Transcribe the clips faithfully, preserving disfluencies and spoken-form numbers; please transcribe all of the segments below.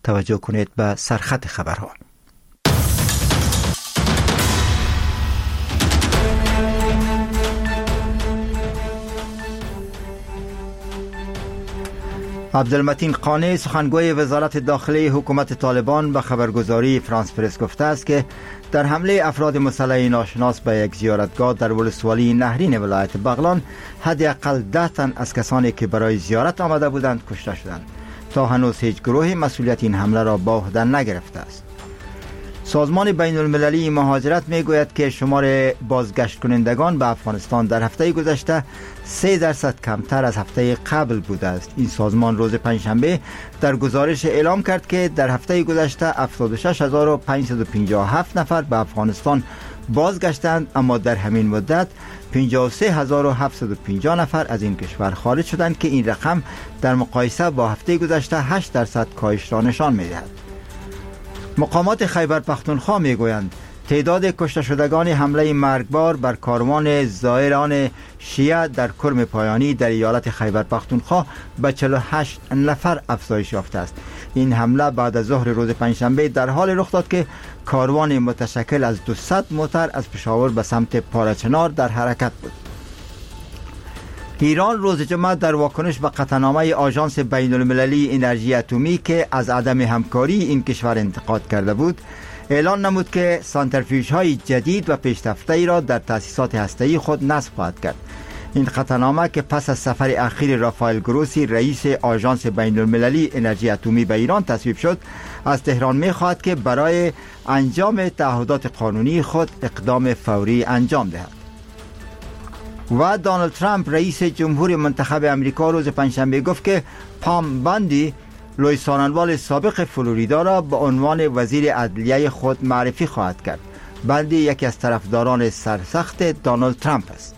توجه کنید به سرخط خبرها. عبدالمتین قانع سخنگوی وزارت داخلی حکومت طالبان به خبرگزاری فرانس پرس گفته است که در حمله افراد مسلح ناشناس به یک زیارتگاه در ولسوالی نهرین ولایت بغلان حداقل ده تن از کسانی که برای زیارت آمده بودند کشته شدند. تا هنوز هیچ گروه مسئولیت این حمله را به عهده نگرفته است. سازمان بین المللی مهاجرت می گوید که شمار بازگشت کنندگان به افغانستان در هفته گذشته سه درصد کمتر از هفته قبل بوده است. این سازمان روز پنجشنبه در گزارش اعلام کرد که در هفته گذشته هفتاد و شش هزار و پانصد و پنجاه و هفت نفر به افغانستان بازگشتند، اما در همین مدت پنجاه و سه هزار و هفتصد و پنجاه نفر از این کشور خارج شدند که این رقم در مقایسه با هفته گذشته هشت درصد کاهش را نشان می‌دهد. مقامات خیبر پختونخوا میگویند تعداد کشته شدگان حمله مرگبار بر کاروان زائران شیعه در کرم پایانی در ایالت خیبر پختونخوا به چهل و هشت نفر افزایش یافته است. این حمله بعد از ظهر روز پنجشنبه در حال رخ داد که کاروان متشکل از دویست موتر از پشاور به سمت پارچنار در حرکت بود. ایران روز جمعه در واکنش به قطعنامه آژانس بین المللی انرژی اتمی که از عدم همکاری این کشور انتقاد کرده بود، اعلان نمود که سانتریفیوژهای جدید و پیشرفته را در تأسیسات هسته‌ای خود نصب خواهد کرد. این قطعنامه که پس از سفر اخیر رافائل گروسی رئیس آژانس بین المللی انرژی اتمی به ایران تصویب شد، از تهران می‌خواهد که برای انجام تعهدات قانونی خود اقدام فوری انجام دهد. و دونالد ترامپ رئیس جمهور منتخب امریکا روز پنجشنبه گفت که پام باندی لوی ساننوال سابق فلوریدا را به عنوان وزیر عدلیه خود معرفی خواهد کرد. باندی یکی از طرفداران سرسخت دونالد ترامپ است.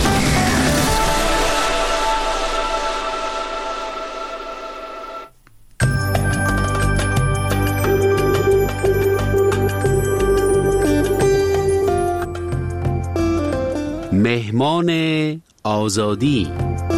مهمان آزادی.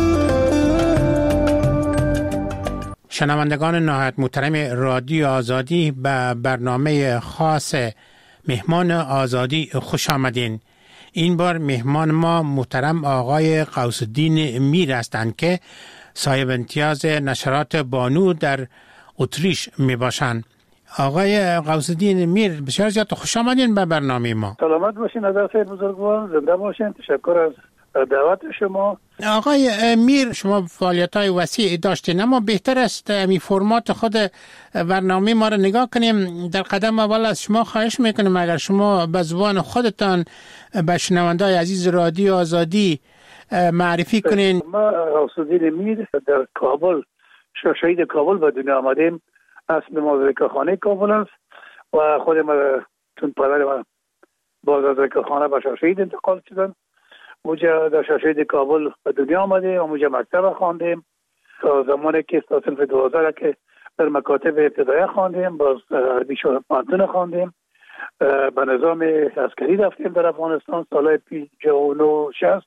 شنوندگان نهایت محترم رادیو آزادی به برنامه خاص مهمان آزادی خوش آمدین. این بار مهمان ما محترم آقای غوث الدین میر هستند که صاحب امتیاز نشرات بانو در اتریش می باشند. آقای غوث الدین میر بسیار زیاد خوش آمدین به برنامه ما. سلامت باشین از خیر بزرگوار، زنده باشین. تشکر از دعوت شما. آقای میر، شما فعالیت‌های وسیع داشتین، اما بهتر است می فرمات خود برنامه ما را نگاه کنیم. در قدم اول از شما خواهش میکنیم اگر شما به زبان خودتان به شنونده‌های عزیز رادیو آزادی معرفی کنین. ما غوث الدین میر در کابل، شهید کابل به دنیا آمدیم. اصل ما زکاخانه کابل است و خود ما چون پدر ما باز از زکاخانه به شهید انتقال شدن. اونجا در شهید کابل به دنیا آمدیم، اونجا مکتب خواندیم تا زمانی که تا صنف دوازده که در مکاتب ابتدایی خواندیم، باز عربی پانتون خواندیم، به نظام عسکری رفتیم در افغانستان سال پنجاه و نه شصت.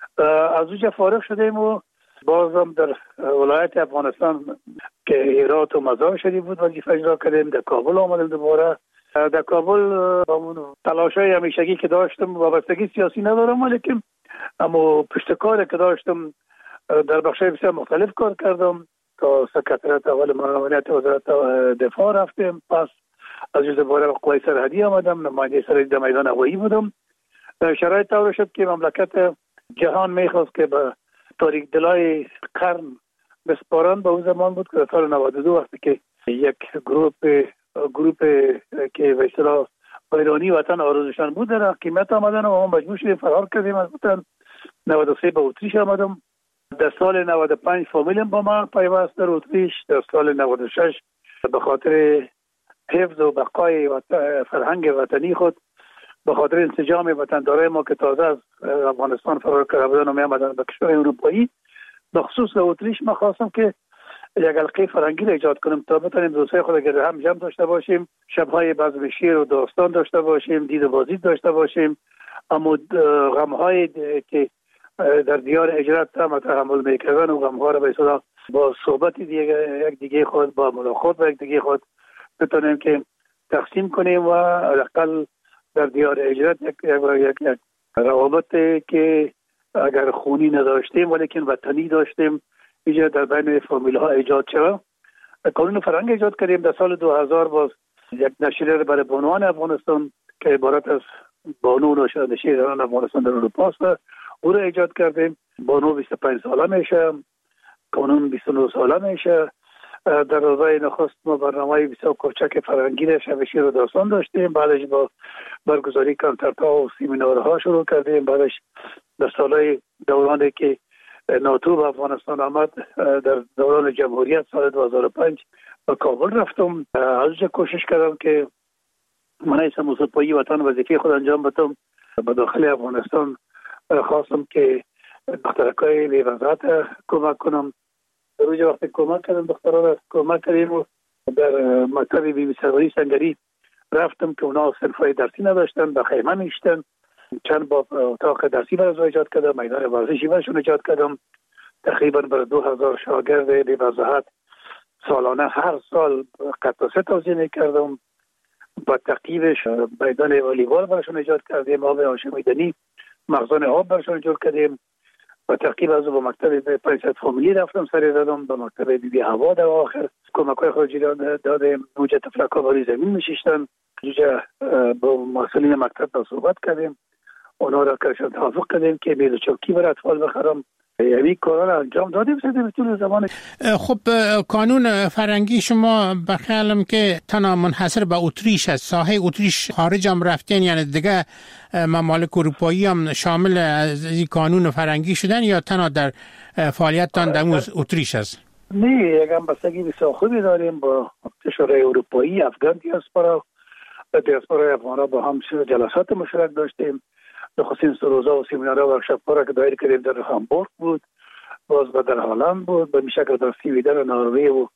از اونجا فارغ شدیم و بازم در ولایت افغانستان که هرات و مزار شریف بود وظیفه اجرا کردیم. در کابل آمدیم دوباره. در کابل با تلاش‌های همیشگی که داشتم، وابستگی سیاسی ندارم، ولیکن اما پشتکاری که داشتم در بخش‌های بسیار مختلف کار کردم. تا سکرتریات اول معاونت وزارت دفاع رفتیم، پس از جز دوباره به قوای سرحدی آمدم، نماینده سرحدی در میدان هوایی بودم. شرایط طور شد که مملکت جهان میخواست که به تاریک دلای قرن بسپارند. به اون زمان بود که سال نود و دو وقتی که یک گروپ گروپ که به اصطلاح ایرانی وطن آرزوشان بود در حکومت آمدن و ما مجبور شدیم فرار کردیم از وطن. نود و سه به اتریش آمدم. در سال نود و پنج فامیلم با ما پیوست در اتریش. در سال نود و شش به خاطر حفظ و بقای فرهنگ وطنی خود، به خاطر انسجام وطندارای ما که تازه از افغانستان فرار کرده بودن و می آمدن به کشور اروپایی، به خصوص در اتریش ما خواستم که یک حلقه فرهنگی را ایجاد کنیم تا بتونیم دوستای خود گرد هم جمع داشته باشیم، شب‌های بزم شعر و داستان داشته باشیم، دید و بازدید داشته باشیم، اما غم‌های که در دیار هجرت هم تحمل می‌کردن و غم‌ها را به اصطلاح با صحبت دیگه یک دیگه خود، با ملاقات با یک دیگه خود بتونیم که تقسیم کنیم و حداقل در دیار هجرت یک یک یک روابط که اگر خونی نداشتیم ولیکن وطنی داشتیم اینجا در بین فامیل ها ایجاد شد. قانون فرهنگ ایجاد کردیم در سال دو هزار، باز یک نشریه برای بانوان افغانستان که عبارت از بانو نشریه زنان افغانستان در اروپا است، او را ایجاد کردیم. بانو بیست و پنج ساله میشه، قانون بیست و نه ساله میشه. در روزهای نخست ما برنامه بسیار کوچک فرهنگی را شب شیر و داستان داشتیم، بعدش با برگزاری کنسرت‌ها و سمینارها شروع کردیم. بعدش در سالهای دورانی که ناتو به افغانستان آمد در دوران جمهوریت سال دو هزار و پنج به کابل رفتم. از کوشش کردم که منیس موسیقی وطن وظیفه خود انجام بدم. به داخل افغانستان خواستم که دخترکای بی‌وضاحت کمک کنم. در روز وقت کمک کردم دخترها را کمک کردیم و در مکتب بی بی سروری سنگری رفتم که اونا صنفای درسی نداشتن، به خیمه میشتن. چند با اتاق درسی برای ایجاد کردم، میدان ورزشی برشون ایجاد کردم. تقریبا بر دو هزار شاگرد بی‌وضاحت سالانه هر سال قطعه توزیع میکردم. با تقییبش میدان والیبال برشون ایجاد کردیم، آب هاشمیدنی مخزن آب برشون جور کردیم. و تقییب از با مکتب پایصد فامیلی رفتم سری دادم، با مکتب بی بی هوا در آخر کمک‌های خارجی دادیم. اونجا تفلک‌ها باری زمین میشیشتن، اونجا با مسئولین مکتب با صحبت کردیم، اونا را کارشان توافق کردیم که میز چوکی برای اطفال بخرم. یعنی کارا را انجام دادیم سیده طول زمان. خب قانون فرهنگی شما بخیالم که تنها منحصر به اتریش است، ساحه اتریش خارج هم رفتین، یعنی دیگه ممالک اروپایی هم شامل از این قانون فرهنگی شدن یا تنها در فعالیتتان در اتریش است؟ نه، یک همبستگی بسیار خوبی داریم با کشورهای اروپایی، افغان دیاسپورا و دیاسپورای افغان با هم جلسات مشترک داشتیم. نخستین سروزا و سمینارها و ورکشاپ‌ها را که دایر کردیم در هامبورگ بود، باز در هلند بود، به شکل در سویدن و نروژ و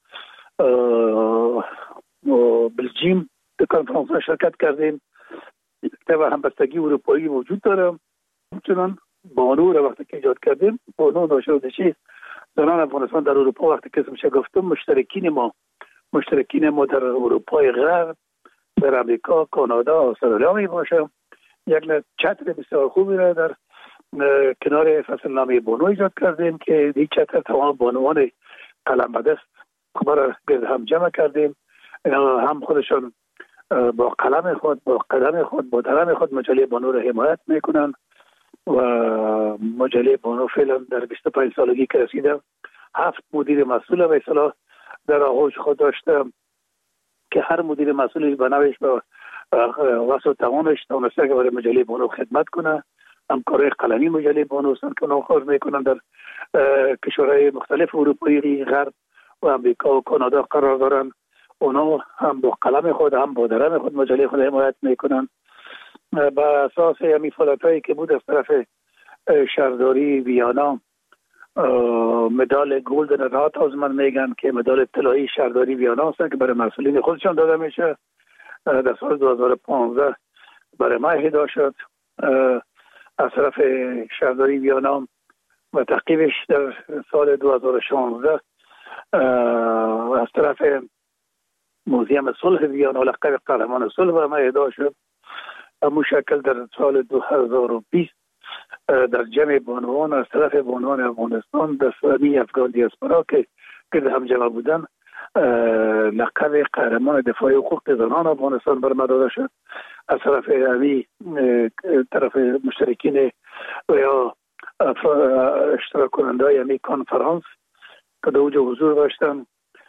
و بلژیم در کنفرانس‌ها شرکت کردیم. طبعا همبستگی اروپایی وجود داره. همچنان بانو را وقتی که ایجاد کردیم، بانو ناشناخته زنان افغانستان در اروپا وقتی که میشه گفتم مشترکین ما مشترکین ما در اروپای غرب، در امریکا، کانادا، استرالیا می باشه. یک چتر بسیار خوبی را در کنار فصل نامه بانو ایجاد کردیم که این چتر تمام بانوان قلم به دست خبر گرد هم جمع کردیم. هم خودشان با قلم خود، با قدم خود، با درم خود مجله بانو را حمایت میکنن و مجله بانو فعلا در بیست و پنج سالگی که رسیده هفت مدیر مسئول به اصطلاح در آغوش خود داشته که هر مدیر مسئولی به نوش با واسه توانش توانسته که برای مجله بانو خدمت کنه. همکارای قلمی مجله بانو هستند که اونا کار میکنن در کشورهای مختلف اروپایی، غرب و امریکا و کانادا قرار دارن. اونا هم با قلم خود هم با درم خود مجله خود حمایت میکنن. با اساس همین فعالیتایی که بود از طرف شهرداری ویانا مدال گلدن رات از من میگن که مدال طلایی شهرداری ویانا است که برای مسئولین خودشان داده میشه. در سال دو هزار و پانزده برای ما اهدا شد از طرف شهرداری ویانا و تعقیبش در سال دو هزار و شانزده از طرف موزیم صلح ویانا لقب قهرمان صلح برای ما اهدا شد. همون شکل در سال دو هزار و بیست در جمع بانوان از طرف بانوان افغانستان در سالی افغان دیاسپورا که گرد هم جمع بودن لقب قهرمان دفاع حقوق زنان افغانستان بر ما داده شد. از طرف امی طرف مشترکین و یا اشتراک کننده های امی کنفرانس که در اوج حضور داشتن.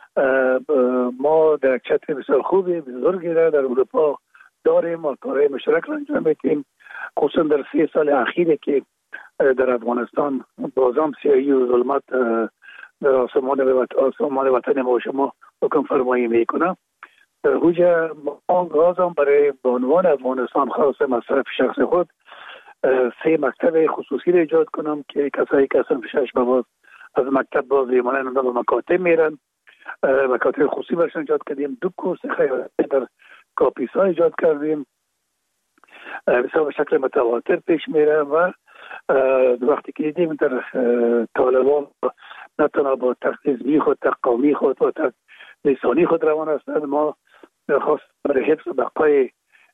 ما در چتر بسیار خوبی بزرگی را در اروپا داریم و کارهای مشترک را انجام میدیم، خصوصا در سه سال اخیره که در افغانستان بازم سیاهی و ظلمت در آسمان آسمان وطن ما و شما حکم فرمایی میکنه. در اوج ما گازم برای بانوان افغانستان خاص مصرف شخص خود سه مکتب خصوصی را ایجاد کنم که کسایی که اصلا شش باز از مکتب باز ریمانه به مکاتب میرن. مکاتب خصوصی برشان ایجاد کردیم. دو کورس خیاطی در کاپیسا ایجاد کردیم، بسیار به شکل متواتر پیش میره و وقتی که دیدیم در طالبان نه تنها با تقلیزمی خود، قومی خود و لسانی خود روان هستند. ما خاص برای حفظ بقای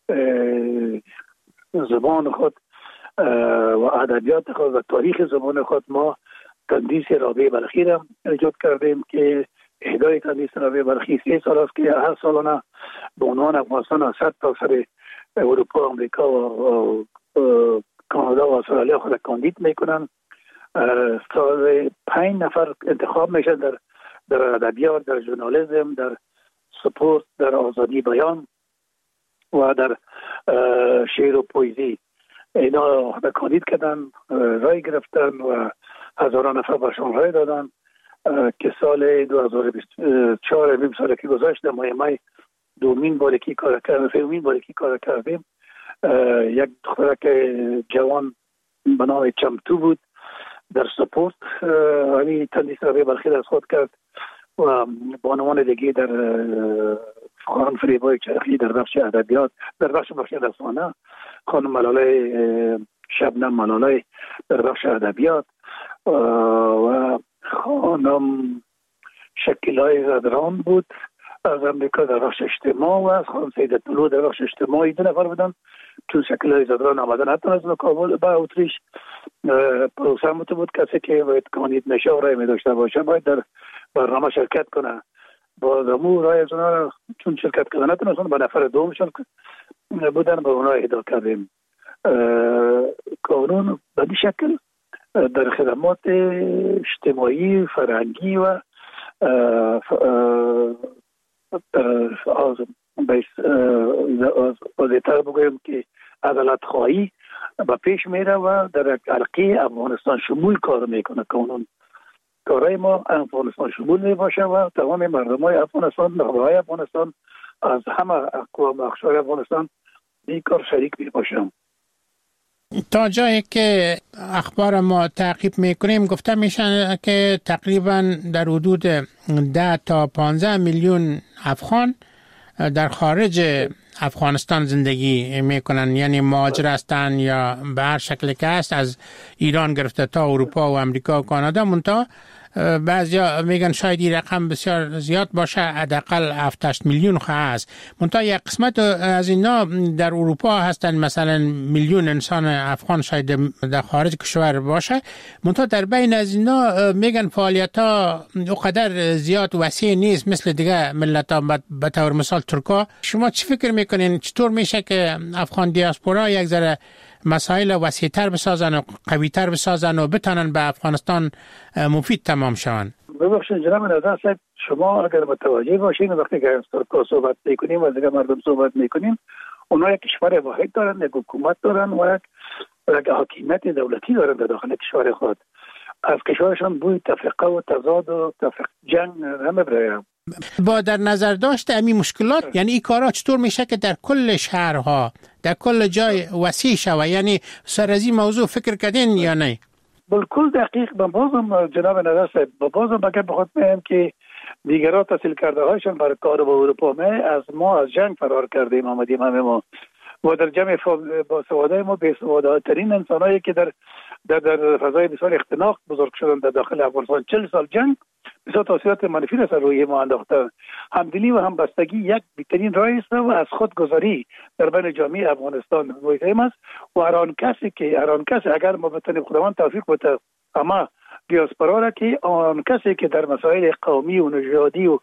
زبان خود و ادبیات خود و تاریخ زبان خود ما تندیس رابعه بلخی را ایجاد کردیم که اهدای تندیس رابعه بلخی سه سال است که هر سالانه به عنوان افغانستان صد تا سر اروپا، امریکا و کانادا و استرالیا خود کاندید میکنن. سال پنج نفر انتخاب میشن در در ادبیات، در ژورنالیسم، در سپورت، در آزادی بیان و در شعر و پویزی. اینا خود کاندید کردن، رای گرفتن و هزاران نفر برشان رای دادن که سال دو هزار و بیست و چهار نیم سال که گذشت در ماه می دومین باری که کار کردیم، سومین باری که کار کردیم. یک دخترک جوان به نام چمتو بود در سپورت، یعنی تندیس رابعه بلخی از خود کرد و بانوان دیگه در خانم فریبای چرخی در بخش ادبیات، در بخش بخش رسانه خانم ملاله شبنم ملاله در بخش ادبیات و خانم شکیلای زدران بود از امریکا در بخش اجتماع و از خانم سیده طلو در بخش اجتماعی. دو نفر بودن. چون شکیلای زدران آمدن حتی از کابل به اتریش، پروسه هم بود کسی که باید کاندید نشه و رای می داشته باشه باید در برنامه شرکت کنه. با دمو رای از اونا چون شرکت کردن نتونستن به نفر دومشون بودن به اونا اهدا کردیم. قانون به این شکل در خدمات اجتماعی، فرهنگی و واضح‌تر بگویم که عدالت خواهی به پیش میره و در حلقه افغانستان شمول کار میکنه. قانون کارهای ما افغانستان شمول میباشه و تمام مردم های افغانستان، نخبه های افغانستان از همه اقوام اقشار افغانستان این کار شریک میباشم. تا جایی که اخبار ما تعقیب میکنیم گفته میشن که تقریبا در حدود ده تا پانزده میلیون افغان در خارج افغانستان زندگی میکنن، یعنی مهاجر هستن یا به هر شکل که هست از ایران گرفته تا اروپا و امریکا و کانادا. منتها بعضیا میگن شاید این رقم بسیار زیاد باشه، حداقل هفت هشت میلیون هست. منتها یک قسمت از اینا در اروپا هستن، مثلا میلیون انسان افغان شاید در خارج کشور باشه. منتها در بین از اینا میگن فعالیت ها اونقدر زیاد وسیع نیست مثل دیگه ملت ها، به طور مثال ترکا. شما چی فکر میکنین چطور میشه که افغان دیاسپورا یک ذره مسائل وسیع‌تر بسازن و قوی‌تر بسازن و بتونن به افغانستان مفید تمام شون؟ ببخشید جناب نظر صاحب، شما اگر متوجه باشین وقتی که از ترکا صحبت میکنیم و از دیگه مردم صحبت میکنیم، اونا یک کشور واحد دارن، یک حکومت دارن و یک حاکمیت دولتی دارن در داخل کشور خود. از کشورشان بوی تفرقه و تضاد و تفرقه جنگ همه برای با در نظر داشت امی مشکلات، یعنی این کارا چطور میشه که در کل شهرها در کل جای وسیع شوه؟ یعنی سر از این موضوع فکر کردین یا نه؟ بالکل دقیق. با بازم جناب نظر صاحب با بازم بگم بخواد میگم که دیگران تحصیل کرده هایشان برای کار با اروپا می از ما از جنگ فرار کردیم آمدیم همه ما و در جمع با سواده ما به سواده ترین انسانایی که در در در فضای بسیار اختناق بزرگ شدن در داخل افغانستان. چهل سال جنگ بسیار تاثیرات منفی را سر روی ما انداخته. همدلی و همبستگی یک بهترین راه است و از خودگذاری در بین جامعه افغانستان مهم است و هر آن کسی که هر آن کسی اگر ما بتونیم خداوند توفیق بده اما دیاسپورا را که آن کسی که در مسائل قومی و نژادی و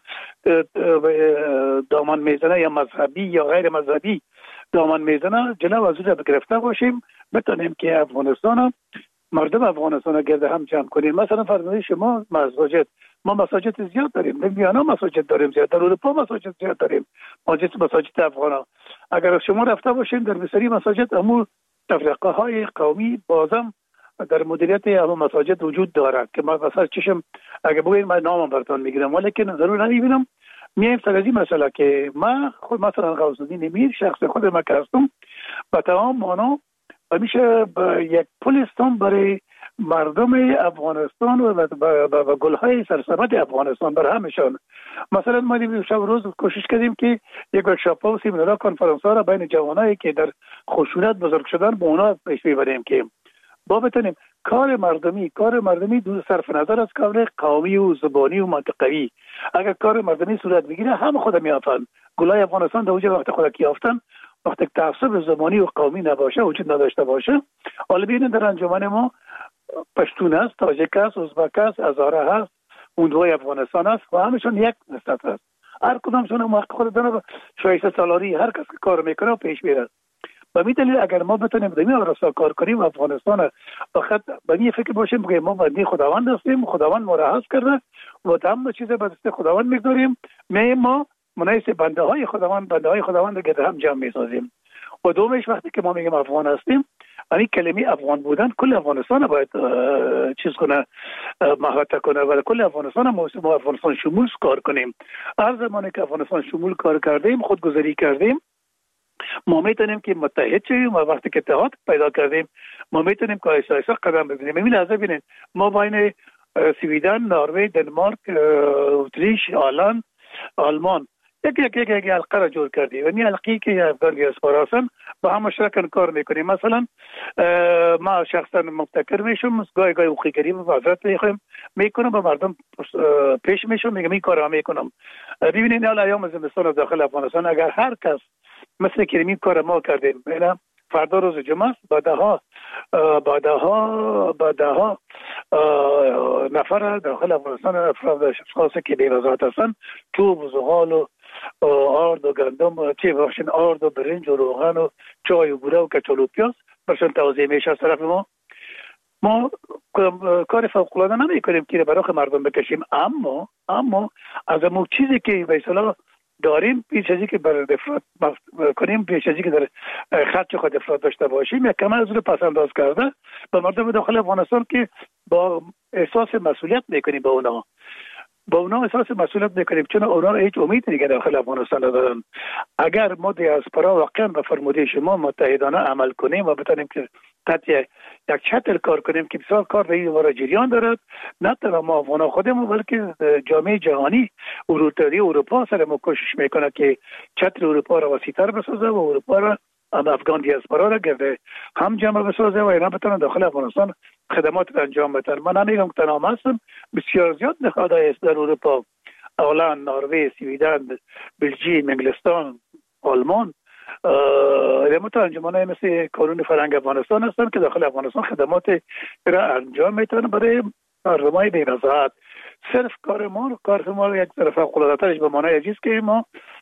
دامن میزنه یا مذهبی یا غیر مذهبی دامن میزنه جلو از اونجا بگرفته باشیم، بتونیم که افغانستان مردم افغانستان گرد هم جمع کنیم. مثلا فرض شما مساجد، ما مساجد زیاد داریم، در میانه مساجد داریم زیاد، در اروپا مساجد زیاد داریم، مساجد مساجد افغانا. اگر شما رفته باشین در مصری مساجد امو تفرقه های قومی بازم در مدیریت همه مساجد وجود دارد که ما مثلا چشم اگر بگوین من نامم براتون میگیرم، ولیکن ضرور نمیبینم. میایم سر از این مسئله که ما خود مثلا غوث الدین میر شخص خود ما که هستم با تمام مانا همیشه یک پل هستم برای مردم افغانستان و با گلهای سرسبد افغانستان بر همشان. مثلا ما دیگه شب روز کوشش کردیم که یک ورکشاپ و سیمینار کنفرانس ها را بین جوانایی که در خشونت بزرگ شدن به اونا پیش ببریم که با بتونیم کار مردمی کار مردمی دو صرف نظر از کار قومی و زبانی و منطقوی، اگر کار مردمی صورت بگیره هم خود میافن. گلای افغانستان در اوج وقت خود یافتن، وقتی تعصب زبانی و قومی نباشه، وجود نداشته باشه. حالا ببینید در انجمن ما پشتون است، تاجیک است، ازبک است، هزاره هست، اوندوی افغانستان است و همشون یک نسبت است. هر کدامشون هم حق خود دارن، شایسته سالاری هر کس که کار میکنه پیش میره. به می دلیل اگر ما بتونیم دمی آراسا کار کنیم افغانستان، فقط به می فکر باشیم که ما بندی خداوند هستیم، خداوند ما را حفظ کرده و تمام چیز به دست خداوند میگذاریم. می ما مناسب بنده های خداوند بنده های خداوند گرد هم جمع میسازیم. و دومش وقتی که ما میگیم افغان هستیم، یعنی کلمه افغان بودن کل افغانستان باید چیز کنه، محوطه کنه و کل افغانستان ما افغانستان شمول کار کنیم. هر زمانی که افغانستان شمول کار کردیم، خودگذاری کردیم، ما میتونیم که متحد شویم و وقتی که اتحاد پیدا کردیم ما میتونیم که ایسا ایسا قدم بزنیم. ببین لحظه ببینید ما بین سویدن، نروژ، دنمارک، اتریش، هلند، آلمان یک یک یک یک حلقه را جور کردیم و این حلقه‌ای که افغان دیاسپورا هستن با هم مشترکاً کار میکنیم. مثلا ما شخصا مبتکر میشم، گاهی گاهی حقوقی و وزارت میخوایم میکنم با مردم پیش میشم، میگم این کارا میکنم. ببینید حالا ایام زمستان داخل افغانستان اگر هر کس مثل که این کار ما کردیم، اینا فردا روز جمعه است، بعدها بعدها بعدها نفر داخل افغانستان افراد خاصه که بی وزارت هستن، چوب و زغال و آرد و گندم، چه باشین آرد و برنج و روغن و چای و بوره و کچالو و پیاز برشون توزیع میشه از طرف ما. ما کار فوق العاده نمی کنیم که برای مردم بکشیم، اما اما از اون چیزی که به اصطلاح داریم پیش ازی که بر افراد کنیم، پیش ازی که در خرج خود افراد داشته باشیم، یک کم از رو پس انداز کرده به مردم داخل افغانستان که با احساس مسئولیت میکنیم، با اونا با اونا احساس مسئولیت میکنیم، چون اونا هیچ امید دیگه داخل افغانستان ندارن. اگر ما دیاسپورا واقعا به فرموده شما متحدانه عمل کنیم و بتونیم که تحت یک چتر کار کنیم که بسیار کار در این وارا جریان دارد، نه تنها ما افغان خودمون بلکه جامعه جهانی اروپایی اروپا سر ما کوشش میکنه که چتر اروپا را وسیع‌تر بسازه و اروپا را افغان دیاسپورا را گرده هم جمع بسازه و اینا بتونن داخل افغانستان خدمات انجام بدن. من نمیگم که تنها هستم، بسیار زیاد نهادهای است در اروپا، هلند، نروژ، سویدن، بلژیک، انگلستان، آلمان، اینا انجمن‌های مثل کانون فرهنگ افغانستان هستن که داخل افغانستان خدمات را انجام میتونن برای مردمای بی وزارت. صرف کار ما کار ما یک طرف فوق‌العاده‌اش به معنای چیز که ما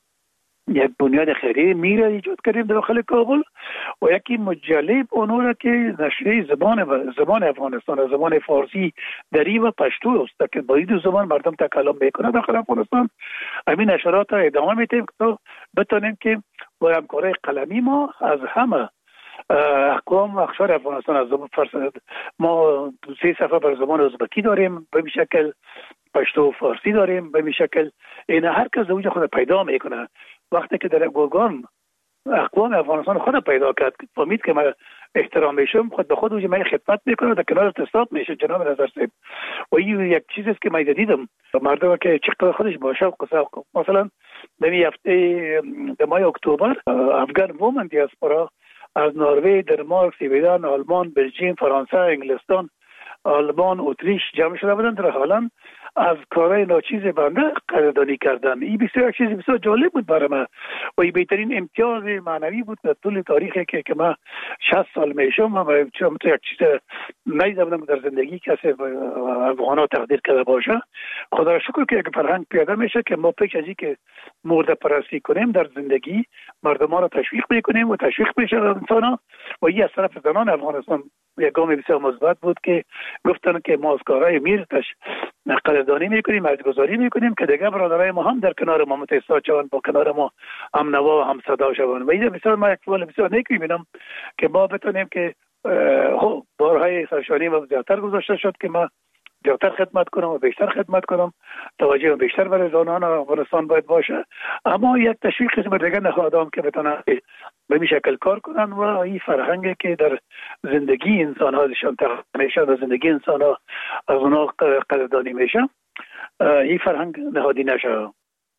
یک بنیاد خیریه میره ایجاد کردیم داخل کابل و یکی مجله اونورا که نشریه زبان زبان افغانستان، زبان فارسی، دری و پشتو است که با این دو زبان مردم تکلم میکنه داخل افغانستان. همین نشرات را ادامه میدیم تا بتونیم که با همکاری قلمی ما از همه اقوام و اقشار افغانستان، از زبان فارسی ما سه صفحه بر زبان ازبکی داریم، به این شکل پشتو و فارسی داریم، به این شکل این هر کس اوج خود پیدا میکنه. وقتی که در گرگان اقوام افغانستان خود پیدا کرد، فهمید که من احترام میشم، خود به خود اوج من خدمت میکنه، در کنار تصادف میشه. جناب نظر صاحب و این یک چیزی است که من دیدم مردم که چقدر خودش با شوق و ذوق، مثلا در هفته در ماه اکتبر افغان وومن دیاسپورا از نروژ، دنمارک، سویدن، آلمان، بلژیک، فرانسه، انگلستان، آلمان، اتریش جمع شده بودن در هلند از کارهای ناچیز بنده قدردانی کردن. این بسیار چیز بسیار جالب بود برای من و این بهترین امتیاز معنوی بود در طول تاریخی که که من شصت سال میشم و چون یک چیز ندیدم در زندگی کسی افغانا تقدیر کرده باشه. خدا را شکر که یک فرهنگ پیاده میشه که ما پیش از اینکه مرده پرستی کنیم در زندگی مردمان را تشویق میکنیم و تشویق میشه انسانا و این از طرف زنان افغانستان یک گام بسیار مثبت بود که گفتن که ما از کارهای میر قدردانی میکنیم، ارزش‌گذاری میکنیم که دیگه برادرای ما هم در کنار ما متحد شوند، با کنار ما هم نوا و هم صدا شوند. و این بسیار ما یک سوال بسیار نیک میبینم که ما بتونیم که بارهای سرشانی و زیادتر گذاشته شد که ما زیادتر خدمت کنم و بیشتر خدمت کنم، توجه و بیشتر برای زنان افغانستان باید باشه، اما یک تشویق قسم دیگه نخواهدام که بتونن به این شکل کار کنن و این فرهنگی که در زندگی انسان ها دشان تقدیم میشه و زندگی انسان ها از اونا قدردانی میشه، این فرهنگ نهادی نشه.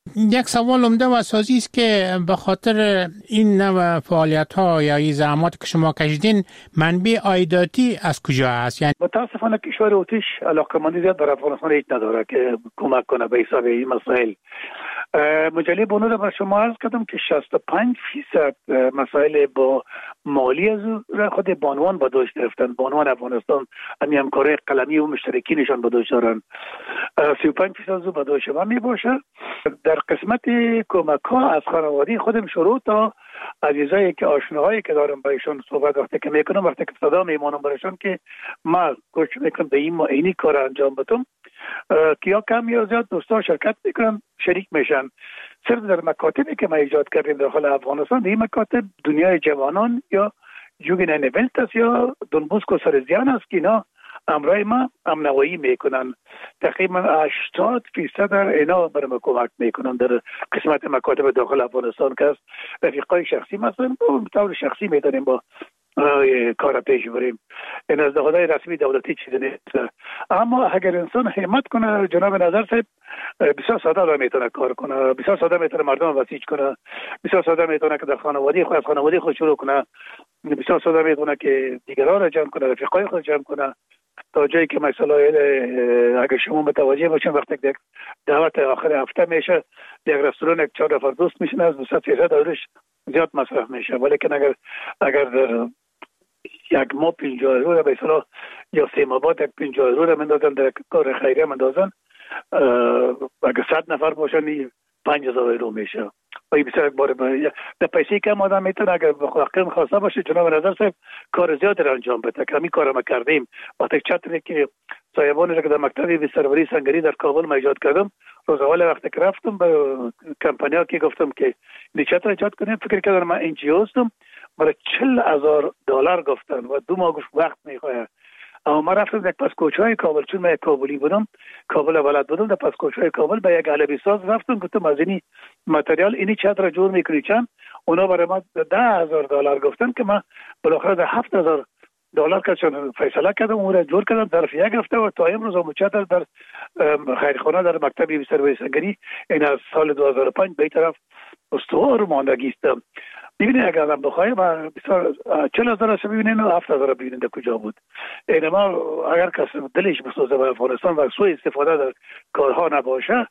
یک سوال عمده و اساسی است که به خاطر این نوع فعالیت ها یا این زحمات که شما کشیدین منبع عایداتی از کجا است؟ یعنی متاسفانه کشور اتریش علاقه‌مندی زیاد در افغانستان هیچ نداره که کمک کنه به حساب این مسائل. مجله بانو را به شما عرض کردم که شصت و پنج فیصد مسائل با مالی از را خود بانوان به دوش گرفتن. بانوان افغانستان همین همکاری قلمی و مشترکی نشان به دوش دارن. سی و پنج فیصد از به دوش ما می باشه. در قسمت کمک ها از خانواده خودم شروع تا عزیزایی که آشناهایی که دارم بایشون صحبت وقتی که میکنم، وقتی که صدا میمونم برایشون که ما کوشش میکنم به این ما اینی کار انجام بدم که یا کم یا زیاد دوستان شرکت میکنن، شریک میشن. صرف در مکاتبی که ما ایجاد کردیم داخل افغانستان، این مکاتب دنیای جوانان یا جوگن نویلت است یا دنبوسک و سرزیان است که اینا امرای ما امنوایی میکنن. تقریبا هشتاد فیصد در اینا برای کمک میکنن در قسمت مکاتب داخل افغانستان که است. رفیقای شخصی مثلا به طور شخصی میتونیم با کار پیش بریم. این از دخلای رسمی دولتی چیزی نیست. اما اگر انسان همت کنه، جناب نظر صاحب، بسیار ساده را میتونه کار کنه، بسیار ساده میتونه مردم وسیج کنه، بسیار ساده میتونه که در خانواده خود از خانواده خود شروع کنه، بسیار ساده میتونه که دیگران را جمع کنه، رفیقای خود جمع کنه. تا جایی که مثلا اگر شما متوجه باشین وقتی که دعوت آخر هفته میشه یک رستوران یک چهار نفر دوست میشن از بیست فیصد دورش زیاد مصرف میشه. ولی که اگر اگر در یک ماه پنجاه یورو را به اصطلاح یا سه ماه بعد یک پنجاه یورو را مندازن در کار خیریه مندازن، اگر صد نفر باشن پنج هزار یورو میشه. و این بسیار بار در پیسی کم آدم میتونه اگر بخواهد خواسته باشه جناب نظر صاحب کار زیاد را انجام بده. کمی کار ما کردیم. وقتی چطوری که سایبانی را که در مکتب بیسروری سنگری در کابل ما ایجاد کردم، روز اول وقتی که رفتم به کمپانیا که گفتم که این چطور ایجاد کنیم، فکر کردم من این جی هستم، برای چل هزار دلار گفتن و دو ماه گفت وقت میخواه. اما ما رفتم یک پس کوچهای کابل، چون من یک کابلی بودم، کابل ولد بودم، در پس کوچهای کابل به یک علبی ساز رفتم گفتم از اینی متریال اینی چت را جور میکنی چند؟ اونا برای ما ده هزار دلار گفتن که من بالاخره در هفت هزار دلار که چون فیصله کردم اون را جور کردم ظرف یک هفته و تا امروز هم چت در خیرخانه در مکتب بیسروری سنگری این از سال دو هزار و پنج به طرف استوار ماندگی است. ببینید اگر آدم بخواهی و بسیار چل هزار هست ببینید و هفت هزار ببینید در کجا بود. این ما اگر کس دلش بسوزه به افغانستان و سوی استفاده در کارها نباشه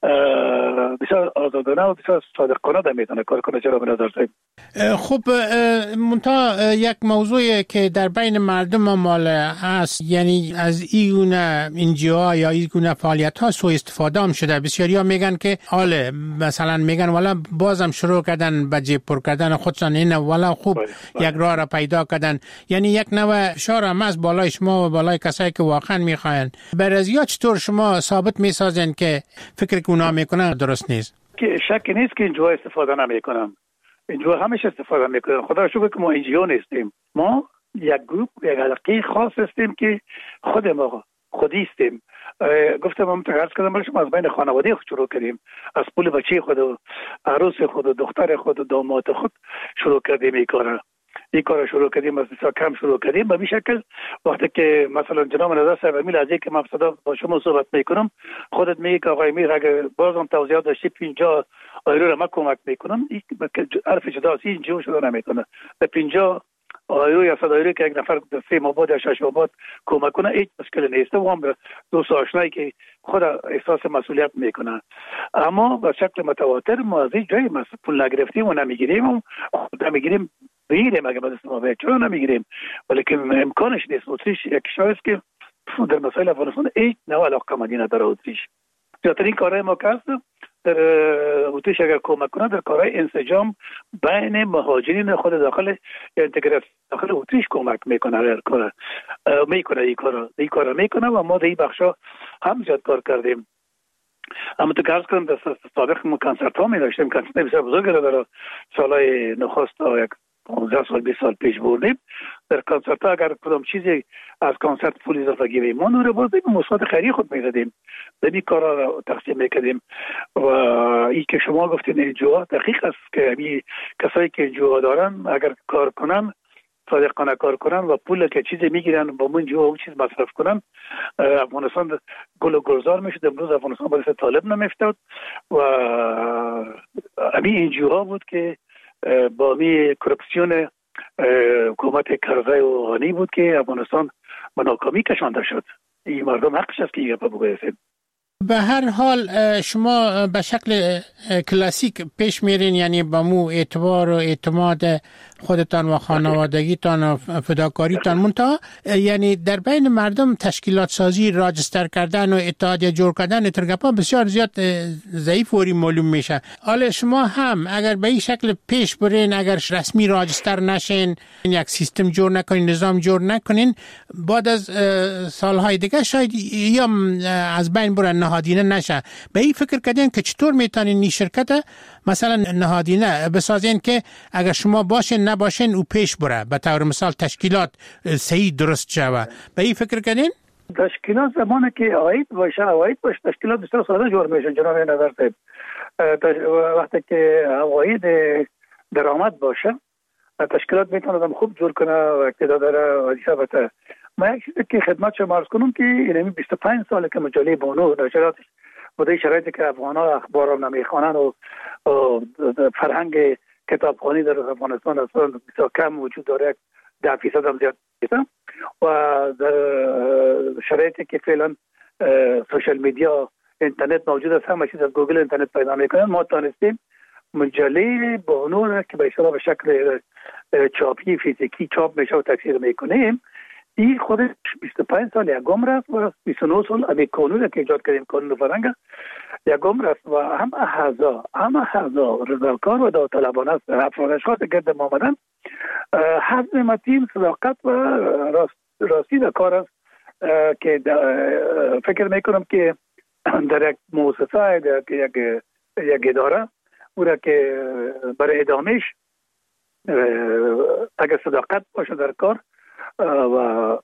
بسیار آزادانه و بسیار صادقانه در میتونه کار کنه. چرا به نظر صاحب خب منتها یک موضوعی که در بین مردم مال هست، یعنی از این گونه انجیوها یا این گونه فعالیت ها سوء استفاده هم شده. بسیاری ها میگن که آله مثلا میگن والا بازم شروع کردن به جیب پر کردن خودشان، این والا خوب باید باید. یک راه را پیدا کردن. یعنی یک نوع شار هم از بالای شما و بالای کسایی که واقعا میخواین. برازیا چطور شما ثابت میسازین که فکر که اونا میکنن درست نیست؟ که شک نیست که اینجا استفاده نمیکنم. اینجا همیشه استفاده میکنم. خدا شکر که ما اینجا نیستیم. ما یک گروپ یک علاقه خاص هستیم که خود ما خودی هستیم. گفتم هم تقرض کردم برای شما از بین خانواده خود شروع کردیم، از پول بچه خود و عروس خود و دختر خود و داماد خود شروع کردیم این کار این کار شروع کردیم، از بسیار کم شروع کردیم. به این شکل وقتی که مثلا جناب نظر صاحب امیل از که من با شما صحبت میکنم خودت میگی که آقای امیر اگر بازم توضیحات داشتی پنجاه یورو را من کمک میکنم، این حرف جدا است، این جو شده نمیکنه. به پنجاه یورو یا صد یورو که یک نفر سه ماه بعد یا شش ماه بعد کمک کنه هیچ مشکل نیست. و هم دوست آشنایی که خود احساس مسئولیت میکنه. اما به شکل متواتر ما از این جایی پول نگرفتیم و نمیگیریم و نمیگیریم بگیریم اگه باید استفاده باید چون نمیگیریم، ولیکن امکانش نیست. اتریش یک کشور است که در مسائل افغانستان هیچ نوع علاقه مندی نداره. اتریش زیادترین کارهای ما که هست در اتریش اگر کمک کنه در کارهای انسجام بین مهاجرین خود داخل انتگراسیون داخل اتریش کمک میکنه. هر کار میکنه این کارا این کارا میکنه و ما در این بخشا هم زیاد کار کردیم. اما تو گرز کنم در سابق ما کنسرت ها می داشتیم، کنسرت بسیار بزرگ را در سالهای نخست تا یک پانزده سال بیست سال پیش بردیم. در کنسرت ها اگر کدام چیزی از کنسرت پول اضافه گیریم ما نور بردیم مثبت خیری خود میزدیم، دمی کارا را تقسیم میکردیم. و این که شما گفتین انجوها دقیق است که این کسایی که انجوها دارن اگر کار کنن صادقانه کار کنن و پول که چیزی میگیرن با من جو اون چیز مصرف کنن، افغانستان گل و گلزار میشد. امروز افغانستان باعث طالب نمیفتاد و همین اینجوها بود که با می کرپسیون حکومت کرزی و غنی بود که افغانستان به ناکامی کشانده شد. این مردم حقش است که این گپ بگوید. به هر حال شما به شکل کلاسیک پیش میرین، یعنی با مو اعتبار و اعتماد خودتان و خانوادگیتان و فداکاریتان، منتها یعنی در بین مردم تشکیلات سازی، راجستر کردن و اتحادیه جور کردن ترگپا بسیار زیاد ضعیف وری معلوم میشه. حالا شما هم اگر به این شکل پیش برین، اگر رسمی راجستر نشین، یک سیستم جور نکنین، نظام جور نکنین، بعد از سالهای دیگه شاید یا از بین برن، نهادینه نشه. به این فکر کردین که چطور میتونین این شرکت مثلا نهادینه بسازین که اگر شما باشین نباشین او پیش بره، به طور مثال تشکیلات صحیح درست شوه؟ به این فکر کردین؟ تشکیلات زمانی که عاید باشه، عاید باشه، تشکیلات بسیار ساده جور میشن جناب نظر صاحب. وقتی که عاید درآمد باشه، تشکیلات میتونه خوب جور کنه و اقتدار داره و دیگه. ما یک چیزی که خدمت شما عرض کنم که اینمی بیست و پنج ساله که مجله بانو نشراتش بوده، شرایطی که افغان‌ها اخبار رو نمیخوانن و فرهنگ کتابخوانی در افغانستان اصلا بسیار کم وجود داره، ده فیصد هم زیاد نیست. و در شرایطی که فعلا سوشال میدیا، اینترنت موجود است، همه چیز از گوگل اینترنت پیدا میکنن، ما تانستیم مجله بانو را که به اصطلاح به شکل چاپی فیزیکی چاپ میشه و تفسیر میکنیم، این خودش بیست و پنج سال یکم رفت و بیست و نه سال امی قانون که ایجاد کردیم، قانون فرهنگ یکم رفت و هم احزا هم احزا رضاکار و داوطلبانه است. افراد اشخاص گرد ما آمدن، حزم متین، صداقت و راست راستی در کار است که فکر میکنم که در یک مؤسسه، در یک یک اداره او را که برای ادامهش اگر صداقت باشه در کار و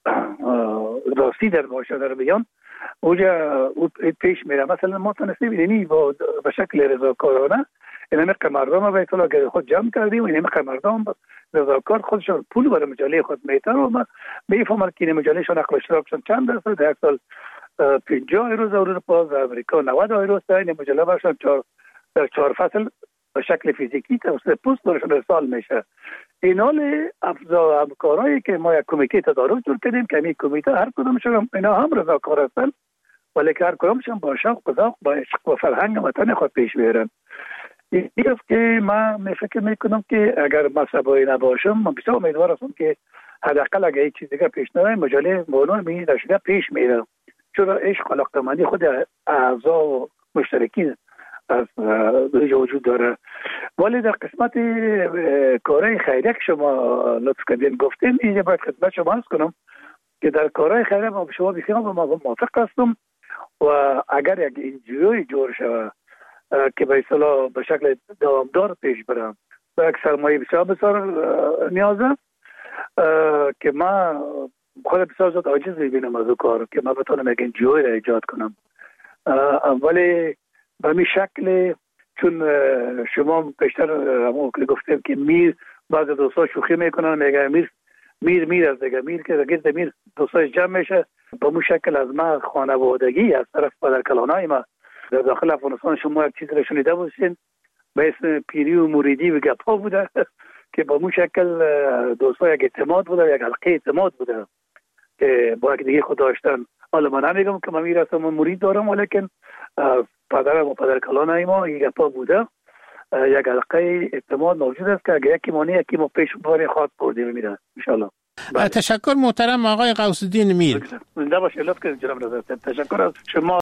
راستی در باشه در بیان، اوجا پیش میره. مثلا ما تونستیم اینی با به شکل رضاکارانه اینمی مردم به اطلاع که خود جمع کردیم و اینمی مردم رضاکار خودشون پول برای مجله خود میتن و ما میفهمن که این مجله شون نقل اشتراکشون چند درصد، در یک سال پنجاه روز اروپا و امریکا نود روز تا این مجله برشون چهار در چهار فصل به شکل فیزیکی توسط پست برشون ارسال میشه. این حال افزا همکارایی که ما یک کمیته تدارک جور کردیم که این کمیته هر کدومشون اینا هم رضاکار هستن، ولی که هر کدومشون با شوق و ذوق با عشق و فرهنگ وطن خود پیش میرن. این است که من می فکر میکنم که اگر مذهبی نباشم، من بسیار امیدوار هستم که حداقل اگر هیچ چیز دیگه پیش نره، مجله بانو می داشته پیش میره، چون عشق و علاقه‌مندی خود اعضا و مشترکین از وجود داره. ولی در قسمت کارهای خیریه که شما لطف کردین گفتین، اینجا باید خدمت شما عرض کنم که در کارهای خیریه ما به شما بسیار موافق هستم و اگر یک انجیوی جور شود که به اصطلاح به شکل دوامدار پیش برم و یک سرمایه بسیار بسیار نیازه که من خود بسیار زود عاجز میبینم از او کار که من بتونم یک انجیوی را ایجاد کنم. ولی به می شکل چون شما پیشتر همون که گفتیم که میر بعض دوستا شوخی میکنن، میگه میر میر میر از دیگه میر که گرد میر دوستاش جمع میشه. به مو شکل از ما خانوادگی از طرف پدرکلانای ما در داخل افغانستان شما یک چیز را شنیده باشین به اسم پیری و موریدی و گپا بوده که با مو شکل دوستا یک اعتماد بوده، یک حلقه اعتماد بوده که با یک دیگه خود داشتن. حالا من نمیگم که من میرسم و مرید دارم، ولیکن پدرم و پدرکلانای ما یک گپا بوده، یک حلقه اعتماد موجود است که اگه یکی مانی یکی ما پیش باری خواهد بردیم میره ان شاء الله. تشکر محترم آقای غوث الدین میر. زنده باشید. لطف کنید جناب رضا. تشکر از شما.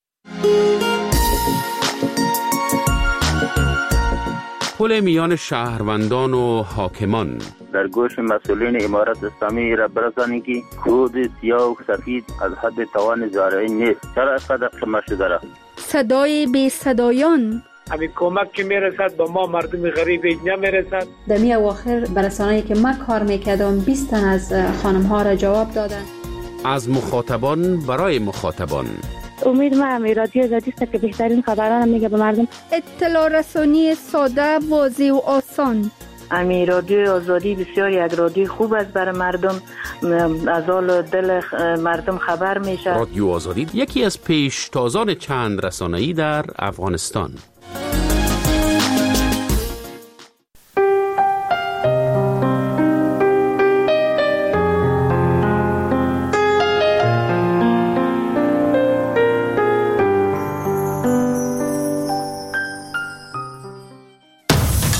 پل میان شهروندان و حاکمان در گوش مسئولین امارت اسلامی را برسانید که کود سیاه و سفید از حد توان زارعی نیست. چرا اینقدر قمه شده را؟ صدای بی صدایان، همین کمک که میرسد با ما مردم غریب نمیرسد. در می اواخر برسانه‌ای که من کار میکردم بیست تن از خانم ها را جواب دادن. از مخاطبان برای مخاطبان. امید ما امی رادیو آزادی است که بهترین خبران میگه به مردم. اطلاع رسانی ساده، واضح و آسان. امی رادیو آزادی بسیار یک رادیو خوب است برای مردم، از حال دل مردم خبر میشه. رادیو آزادی یکی از پیشتازان چند رسانه‌ای در افغانستان.